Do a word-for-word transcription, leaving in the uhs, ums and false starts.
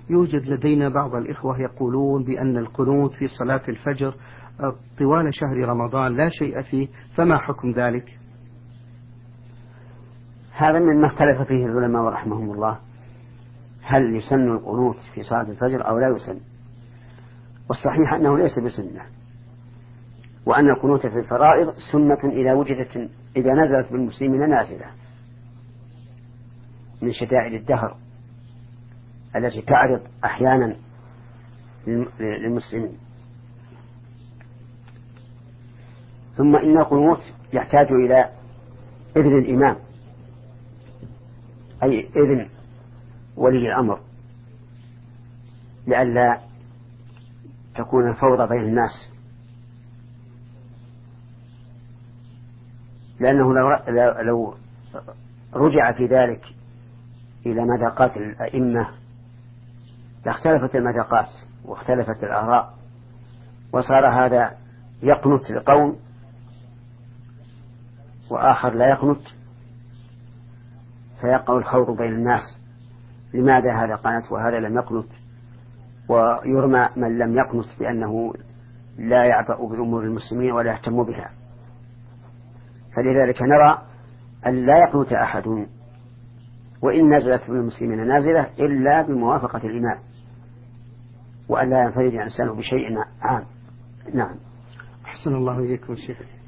يوجد لدينا بعض الإخوة يقولون بأن القنوت في صلاة الفجر طوال شهر رمضان لا شيء فيه، فما حكم ذلك؟ هذا مما اختلف فيه العلماء رحمهم الله، هل يسن القنوت في صلاة الفجر أو لا يسن؟ والصحيح أنه ليس بسنة، وأن القنوت في الفرائض سنة إذا وجدت إذا نزلت بالمسلمين نازلة من شدائد الدهر التي تعرض أحيانا للمسلمين. ثم إن القنوت يحتاج إلى إذن الإمام، أي إذن ولي الأمر، لئلا تكون الفوضى بين الناس، لأنه لو, لو رجع في ذلك إلى مذاقات الأئمة لاختلفت المذاقات واختلفت الآراء، وصار هذا يقنت لقوم وآخر لا يقنت، فيقع الخوض بين الناس، لماذا هذا قنت وهذا لم يقنت، ويرمى من لم يقنت بأنه لا يعبأ بأمور المسلمين ولا يهتم بها. فلذلك نرى أن لا يقنت أحد وإن نزلت بالمسلمين نازلة إلا بموافقة الإمام، وأن لا ينفرد الإنسان بشيء عام. نعم. أحسن الله إليكم شيخ.